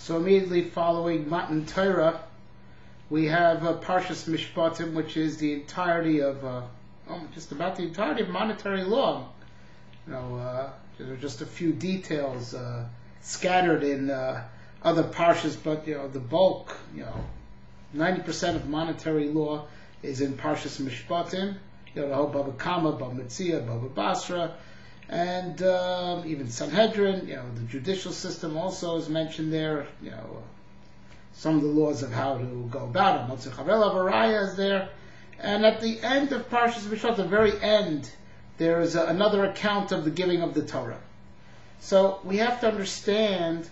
So immediately following Matan Torah, we have Parshas Mishpatim, which is the entirety of, just about the entirety of monetary law. There are just a few details scattered in other parshas, but the bulk, 90% of monetary law is in Parshas Mishpatim. The whole Baba Kama, Baba Metzia, Baba Basra, and even Sanhedrin. The judicial system also is mentioned there. Some of the laws of how to go about it. Motzi Chavela Varaya is there, and at the end of Parshas Mishpatim, the very end, there is another account of the giving of the Torah. So we have to understand,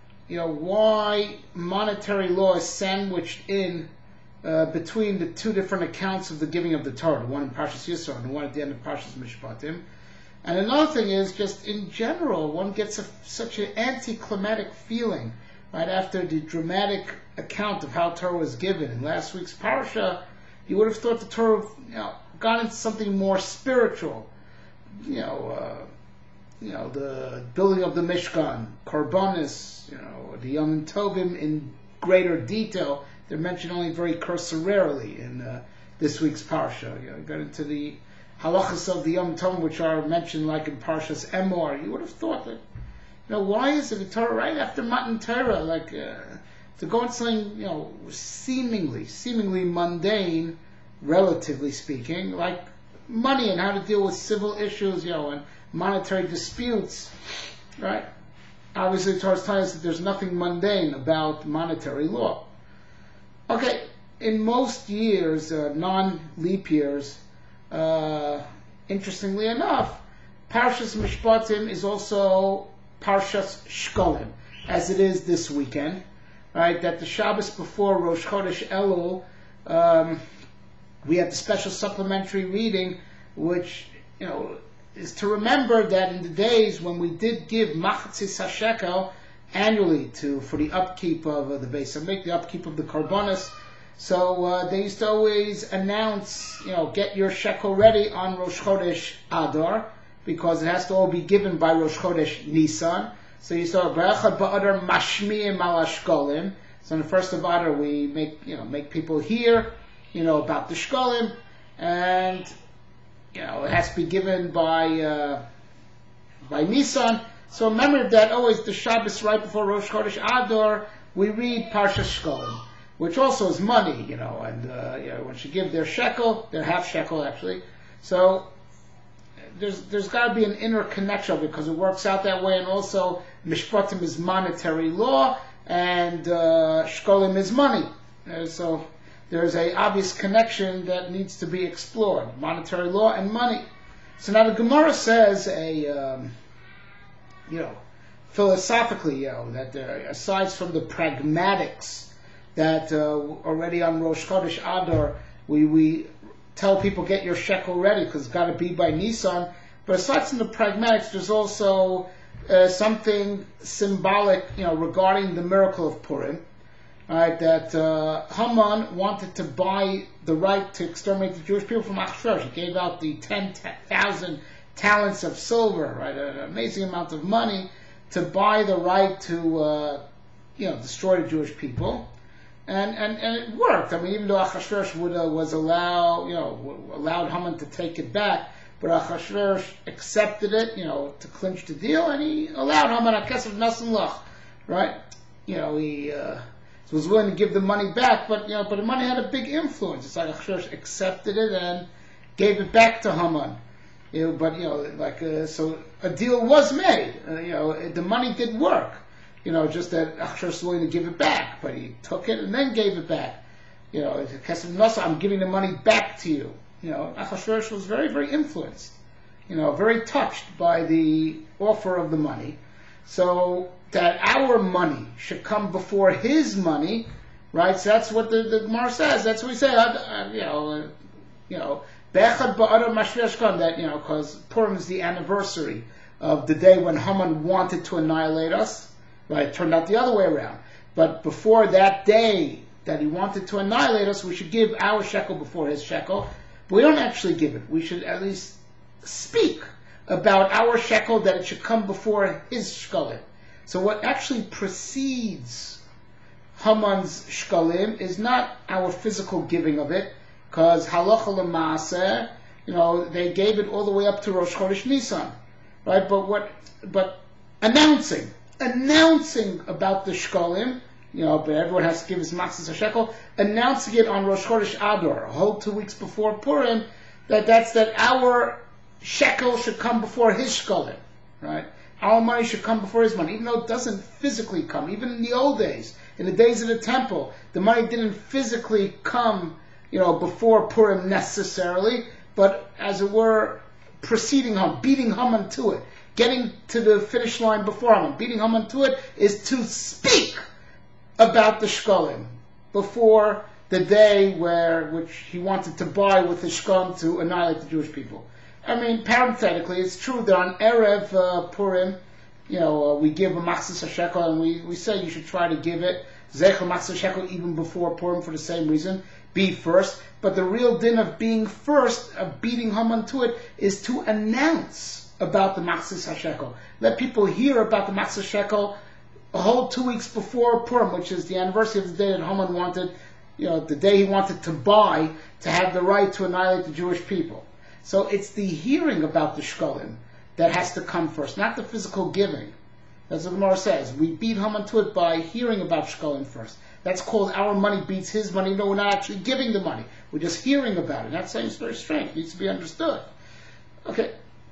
why monetary law is sandwiched in between the two different accounts of the giving of the Torah, the one in Parshas Yisro and the one at the end of Parshas Mishpatim. And another thing is, just in general, one gets such an anticlimactic feeling right after the dramatic account of how Torah was given. In last week's Parsha, you would have thought the Torah got into something more spiritual. The building of the Mishkan, Korbanos, the Yom Tovim in greater detail. They're mentioned only very cursorily in this week's Parsha. Got into the halachas of the Yom Tovim, which are mentioned like in Parshas Emor. You would have thought that, why is it the Torah right after Matan Torah, to go into something, seemingly mundane, relatively speaking, like money and how to deal with civil issues, and monetary disputes, right? Obviously, the Torah is telling us that there's nothing mundane about monetary law. Okay, in most years, non-leap years, interestingly enough, Parshas Mishpatim is also Parshas Shkolim, as it is this weekend, right? That the Shabbos before Rosh Chodesh Elul, we have the special supplementary reading, which is to remember that in the days when we did give Machatzis HaShekel annually for the upkeep of the Beis Hamikdash, the upkeep of the Korbanos. So they used to always announce, get your shekel ready on Rosh Chodesh Adar, because it has to all be given by Rosh Chodesh Nisan. So you saw Berachad Ba'adar Mashmi'im Al Shkolim. So on the first of Adar we make people hear, about the Shkolim, and it has to be given by Nisan. So remember that always the Shabbos right before Rosh Chodesh Adar, we read Parshas Shkolim, which also is money, and once you give their shekel, their half shekel actually. So there's got to be an inner connection because it works out that way, and also Mishpatim is monetary law, and Shkolim is money. So there's a obvious connection that needs to be explored: monetary law and money. So now the Gemara says philosophically, that aside from the pragmatics that already on Rosh Chodesh Adar we tell people get your shekel ready because it's got to be by Nisan. But aside from the pragmatics, there's also something symbolic, regarding the miracle of Purim. Right, that Haman wanted to buy the right to exterminate the Jewish people from Achashverosh. He gave out the 10,000 talents of silver, right, an amazing amount of money, to buy the right to, destroy the Jewish people, and it worked. I mean, even though Achashverosh allowed Haman to take it back, but Achashverosh accepted it, to clinch the deal, and he allowed Haman a kesef nasan lach, right? He was willing to give the money back, but the money had a big influence. It's like Achashverosh accepted it and gave it back to Haman. So a deal was made. The money did work. Just that Achashverosh was willing to give it back, but he took it and then gave it back. I'm giving the money back to you. Achashverosh was very, very influenced. Very touched by the offer of the money. So that our money should come before his money, right? So that's what the Gemara says. That's what we say. Bechad ba'adar mashviashkan, that, because Purim is the anniversary of the day when Haman wanted to annihilate us, right? It turned out the other way around. But before that day that he wanted to annihilate us, we should give our shekel before his shekel. But we don't actually give it. We should at least speak about our shekel, that it should come before his shkolim. So what actually precedes Haman's shkalim is not our physical giving of it, because halacha l'maaseh, they gave it all the way up to Rosh Chodesh Nisan, right? But announcing about the shkalim, but everyone has to give his matzahs shekel, announcing it on Rosh Chodesh Adar, a whole 2 weeks before Purim, that our shekel should come before his shkalim, right? Our money should come before his money, even though it doesn't physically come. Even in the old days, in the days of the temple, the money didn't physically come, before Purim necessarily, but as it were, preceding Haman, beating Haman to it, getting to the finish line before Haman. Beating Haman to it is to speak about the shkalim before the day which he wanted to buy with the shkalim to annihilate the Jewish people. I mean, parenthetically, it's true that on Erev Purim, we give a matzah shekel, and we say you should try to give it zecher matzah shekel even before Purim for the same reason. Be first, but the real din of being first, of beating Haman to it, is to announce about the matzah shekel. Let people hear about the matzah shekel a whole 2 weeks before Purim, which is the anniversary of the day that Haman wanted, the day he wanted to buy to have the right to annihilate the Jewish people. So it's the hearing about the shkalim that has to come first, not the physical giving. As the Gemara says, we beat Haman to it by hearing about shkalim first. That's called our money beats his money. No, we're not actually giving the money. We're just hearing about it. That seems very strange. It needs to be understood. Okay.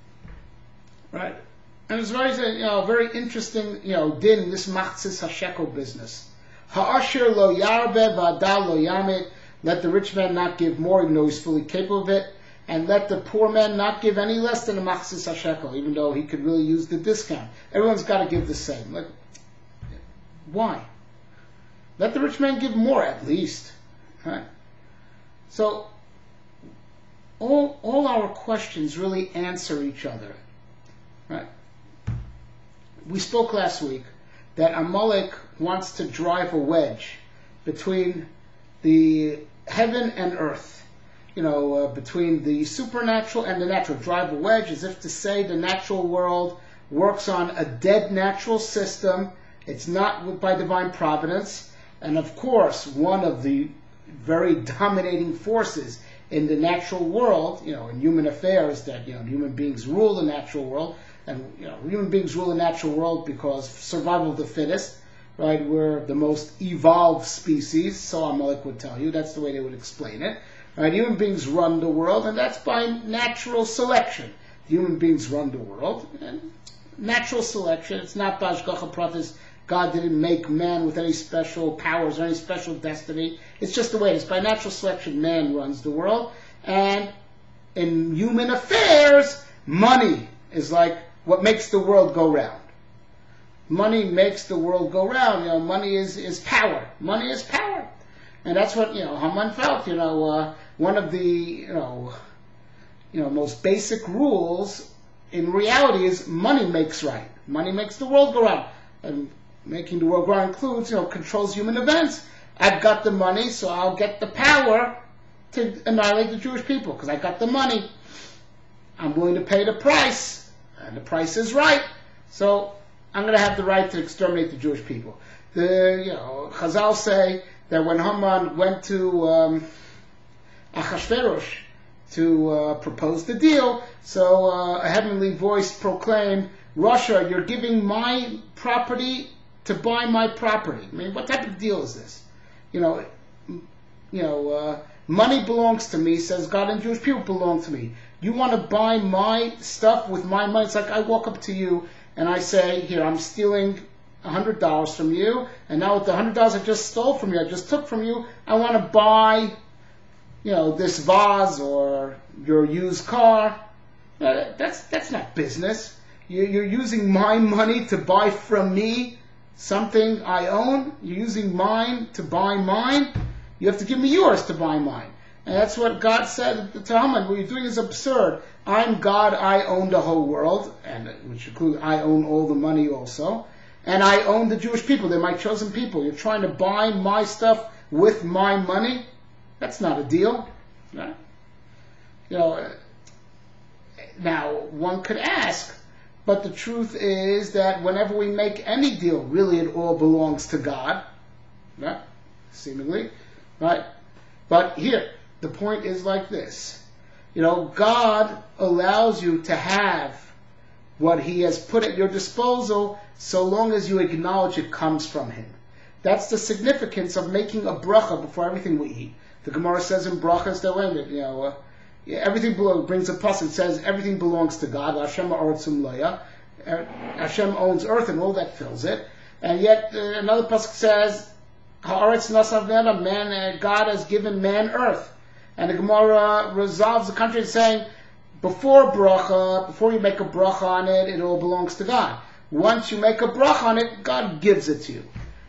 Right. And it's very interesting, din, this machzis hashekel business. Ha'asher lo yarbe v'adal lo yamit. Let the rich man not give more, even though he's fully capable of it. And let the poor man not give any less than a machzis hashekel, even though he could really use the discount. Everyone's got to give the same. Why? Let the rich man give more, at least. Right? So, all our questions really answer each other. Right? We spoke last week that Amalek wants to drive a wedge between the heaven and earth. Between the supernatural and the natural. Drive a wedge as if to say the natural world works on a dead natural system. It's not by divine providence. And of course, one of the very dominating forces in the natural world, in human affairs, that, human beings rule the natural world. And, human beings rule the natural world because survival of the fittest, right? We're the most evolved species, so Amalek would tell you. That's the way they would explain it. Right, human beings run the world, and that's by natural selection. Human beings run the world, and natural selection. It's not b'hashgacha pratis. God didn't make man with any special powers or any special destiny. It's just the way it is. By natural selection, man runs the world. And in human affairs, money is like what makes the world go round. Money makes the world go round. Money is power. Money is power. And that's what, Haman felt, one of the, most basic rules in reality is money makes right. Money makes the world go round. And making the world go round includes, controls human events. I've got the money, so I'll get the power to annihilate the Jewish people, because I got the money. I'm willing to pay the price, and the price is right, so I'm going to have the right to exterminate the Jewish people. Chazal say that when Haman went to Achashverosh to propose the deal, so a heavenly voice proclaimed, Russia, you're giving my property to buy my property. I mean, what type of deal is this? Money belongs to me, says God, and Jewish people belong to me. You want to buy my stuff with my money? It's like I walk up to you and I say, here, I'm stealing $100 from you, and now with the $100 I just stole from you, I just took from you, I want to buy, this vase or your used car. That's not business. You're using my money to buy from me something I own. You're using mine to buy mine. You have to give me yours to buy mine. And that's what God said to Haman. What you're doing is absurd. I'm God, I own the whole world, and which includes I own all the money also. And I own the Jewish people. They're my chosen people. You're trying to buy my stuff with my money? That's not a deal. Right? Now, one could ask, but the truth is that whenever we make any deal, really it all belongs to God. right? Seemingly, right? But here, the point is like this. God allows you to have what He has put at your disposal so long as you acknowledge it comes from Him. That's the significance of making a bracha before everything we eat. The Gemara says in brachas that everything brings a pasuk. It says everything belongs to God. Hashem ha'aretzum loya. Hashem owns earth and all that fills it. And yet another pasuk says ha'aretz nasav man. God has given man earth. And the Gemara resolves the country saying, before you make a bracha on it, it all belongs to God. Once you make a bracha on it, God gives it to you.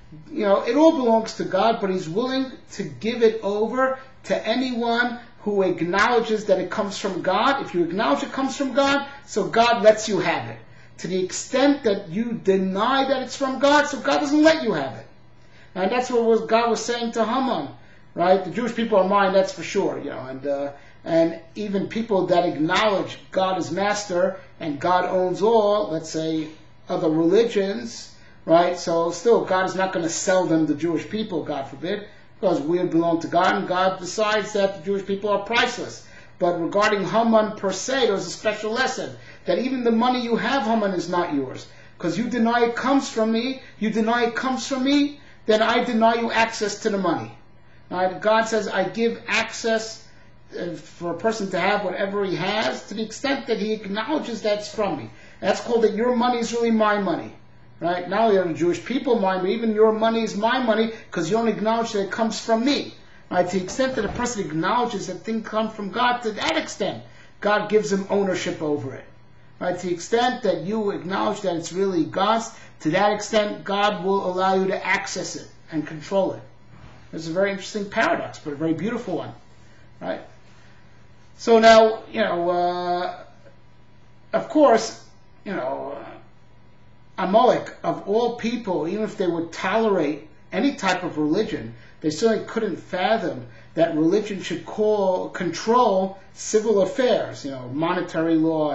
It all belongs to God, but He's willing to give it over to anyone who acknowledges that it comes from God. If you acknowledge it comes from God, so God lets you have it. To the extent that you deny that it's from God, so God doesn't let you have it. And that's what God was saying to Haman. Right? The Jewish people are mine, that's for sure. And even people that acknowledge God as master and God owns all, let's say other religions, right? So still, God is not going to sell them the Jewish people, God forbid, because we belong to God, and God decides that the Jewish people are priceless. But regarding Haman per se, there's a special lesson that even the money you have, Haman, is not yours, because you deny it comes from me. You deny it comes from me, then I deny you access to the money. Right? God says, I give access for a person to have whatever he has to the extent that he acknowledges that's from me. That's called that your money is really my money. Right? Not only are the Jewish people mine, but even your money is my money because you don't acknowledge that it comes from me. Right? To the extent that a person acknowledges that things come from God, to that extent, God gives him ownership over it. Right? To the extent that you acknowledge that it's really God's, to that extent, God will allow you to access it and control it. It's a very interesting paradox, but a very beautiful one, right? So now, of course, Amalek, of all people, even if they would tolerate any type of religion, they certainly couldn't fathom that religion should control civil affairs, monetary law,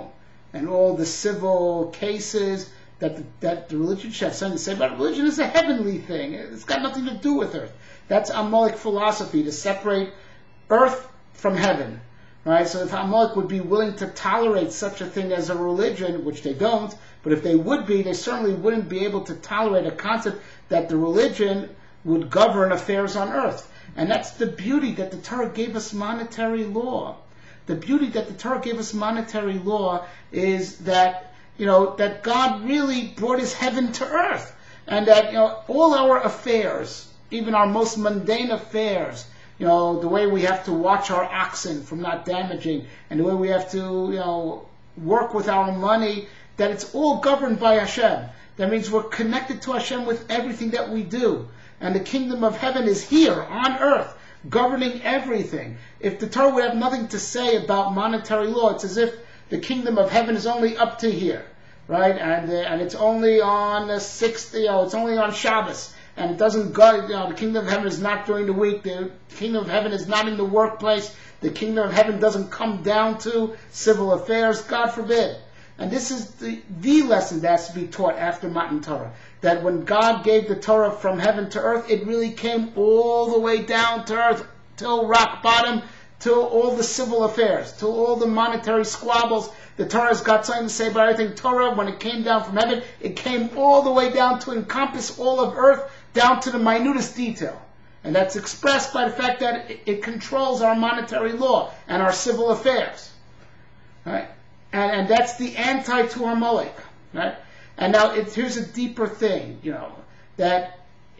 and all the civil cases that the religion should have something to say about. Religion is a heavenly thing. It's got nothing to do with earth. That's Amalek philosophy, to separate earth from heaven. Right? So if Amalek would be willing to tolerate such a thing as a religion, which they don't, but if they would be, they certainly wouldn't be able to tolerate a concept that the religion would govern affairs on earth. And that's the beauty that the Torah gave us monetary law. The beauty that the Torah gave us monetary law is that, that God really brought His heaven to earth. And that, all our affairs, even our most mundane affairs, the way we have to watch our oxen from not damaging, and the way we have to, work with our money, that it's all governed by Hashem. That means we're connected to Hashem with everything that we do. And the kingdom of heaven is here on earth, governing everything. If the Torah would have nothing to say about monetary law, it's as if the kingdom of heaven is only up to here, right? And it's only on the sixth, it's only on Shabbos. And it doesn't go, the kingdom of heaven is not during the week. The kingdom of heaven is not in the workplace. The kingdom of heaven doesn't come down to civil affairs, God forbid. And this is the lesson that has to be taught after Matan Torah. That when God gave the Torah from heaven to earth, it really came all the way down to earth, till rock bottom, till all the civil affairs, till all the monetary squabbles. The Torah's got something to say about everything. Torah, when it came down from heaven, it came all the way down to encompass all of earth, down to the minutest detail. And that's expressed by the fact that it controls our monetary law and our civil affairs. Right? And that's the anti to Amalek. Right? And now here's a deeper thing, that,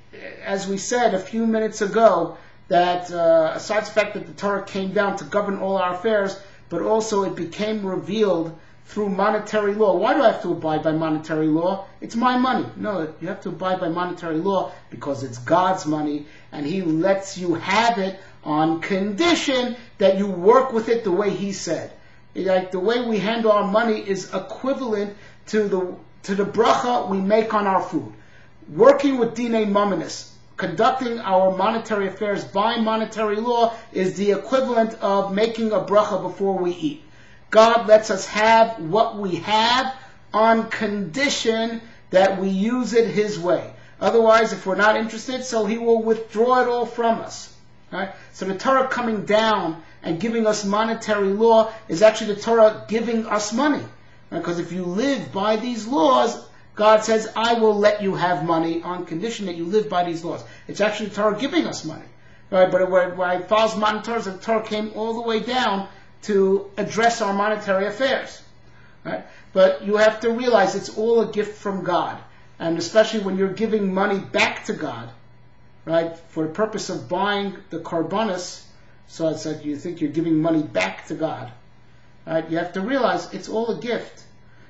as we said a few minutes ago, that aside from the fact that the Torah came down to govern all our affairs, but also it became revealed through monetary law. Why do I have to abide by monetary law? It's my money. No, you have to abide by monetary law because it's God's money, and He lets you have it on condition that you work with it the way He said. Like the way we handle our money is equivalent to the bracha we make on our food. Working with dinei mamonos, conducting our monetary affairs by monetary law, is the equivalent of making a bracha before we eat. God lets us have what we have on condition that we use it His way. Otherwise, if we're not interested, so he will withdraw it all from us. Right? So the Torah coming down and giving us monetary law is actually the Torah giving us money. Because if you live by these laws, God says, I will let you have money on condition that you live by these laws. It's actually the Torah giving us money. Right? But when it follows modern Torah, the Torah came all the way down to address our monetary affairs. Right? But you have to realize it's all a gift from God. And especially when you're giving money back to God, right, for the purpose of buying the korbanos, so it's like you think you're giving money back to God. Right? You have to realize it's all a gift.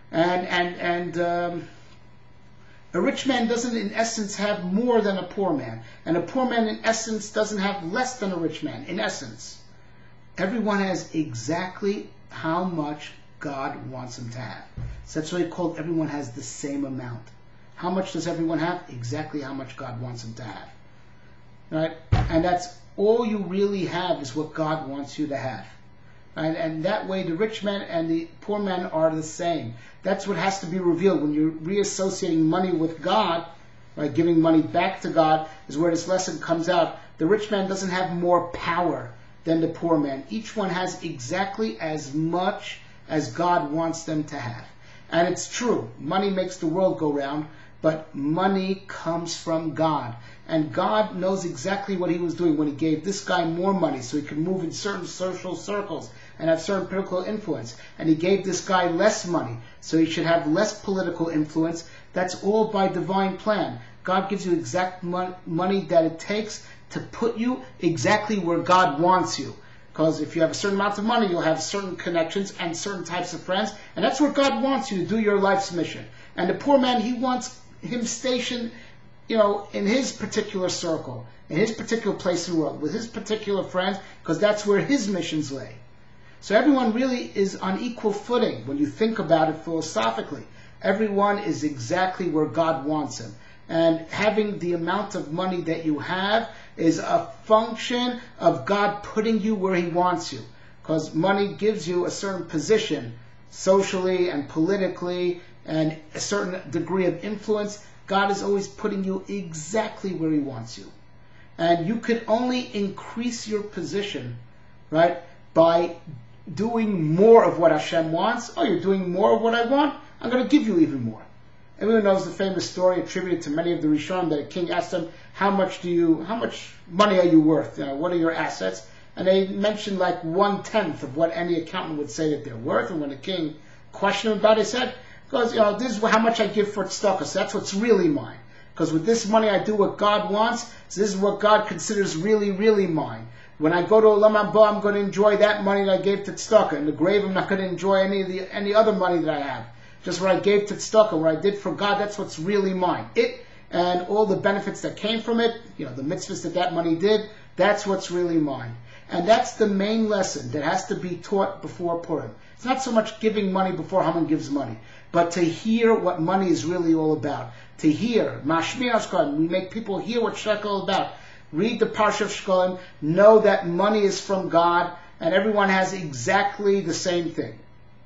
And a rich man doesn't in essence have more than a poor man. And a poor man in essence doesn't have less than a rich man, in essence. Everyone has exactly how much God wants them to have. So that's why he called everyone has the same amount. How much does everyone have? Exactly how much God wants them to have. Right? And that's all you really have is what God wants you to have. Right? And that way the rich man and the poor man are the same. That's what has to be revealed. When you're reassociating money with God, right, giving money back to God, is where this lesson comes out. The rich man doesn't have more power than the poor man. Each one has exactly as much as God wants them to have. And it's true. Money makes the world go round, but money comes from God. And God knows exactly what he was doing when he gave this guy more money so he could move in certain social circles and have certain political influence. And he gave this guy less money so he should have less political influence. That's all by divine plan. God gives you exact money that it takes to put you exactly where God wants you. Because if you have a certain amount of money, you'll have certain connections and certain types of friends. And that's where God wants you to do your life's mission. And the poor man, he wants him stationed, in his particular circle, in his particular place in the world, with his particular friends, because that's where his missions lay. So everyone really is on equal footing when you think about it philosophically. Everyone is exactly where God wants him. And having the amount of money that you have is a function of God putting you where he wants you. Because money gives you a certain position, socially and politically, and a certain degree of influence. God is always putting you exactly where he wants you. And you could only increase your position, right, by doing more of what Hashem wants. Oh, you're doing more of what I want? I'm going to give you even more. Everyone knows the famous story attributed to many of the Rishonim that a king asked them, how much money are you worth? What are your assets? And they mentioned like 1/10 of what any accountant would say that they're worth. And when the king questioned him about it, he said, this is how much I give for tzedakah, so that's what's really mine. Because with this money I do what God wants, so this is what God considers really, really mine. When I go to Olam Haba, I'm going to enjoy that money that I gave to tzedakah. In the grave, I'm not going to enjoy any other money that I have. Just what I gave to tzedakah, what I did for God, that's what's really mine. It and all the benefits that came from it, the mitzvahs that money did, that's what's really mine. And that's the main lesson that has to be taught before Purim. It's not so much giving money before Haman gives money, but to hear what money is really all about. To hear, Mashmiras Shekalim, we make people hear what shekel is about. Read the Parsha of Shekalim, know that money is from God, and everyone has exactly the same thing.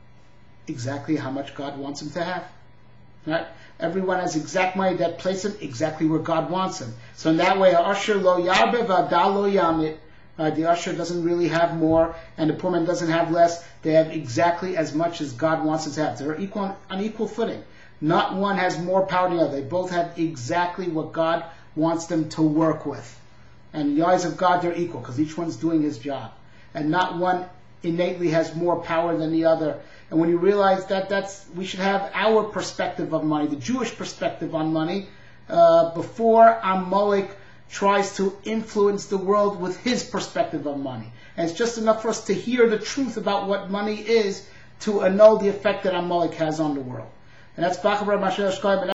Exactly how much God wants him to have. Right? Everyone has exact money that places him exactly where God wants him. So in that way, Asher lo yarbe v'adal lo yamit. The usher doesn't really have more, and the poor man doesn't have less. They have exactly as much as God wants them to have. They're on equal footing. Not one has more power than the other. They both have exactly what God wants them to work with. And in the eyes of God, they're equal, because each one's doing his job. And not one innately has more power than the other. And when you realize that, we should have our perspective of money, the Jewish perspective on money, before Amalek tries to influence the world with his perspective on money. And it's just enough for us to hear the truth about what money is to annul the effect that Amalek has on the world. And that's Bachar Mashiach Shkoyim.